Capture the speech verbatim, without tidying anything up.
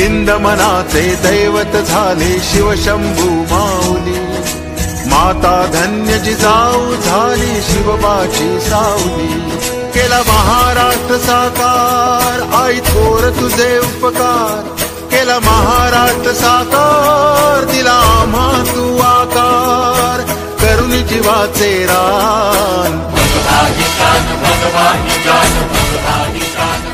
हिंद मनाचे दैवत झाले शिवशंभू माऊली। माता धन्य जिजाऊ झाली शिवबाची सावली। केला महाराष्ट्र साकार आई थोर तुझे उपकार। केला महाराष्ट्र साकार दिला आम्हा तू आकार। करुणी जीवाचे रान भगवानी शान भगवानी शान भगवानी शान।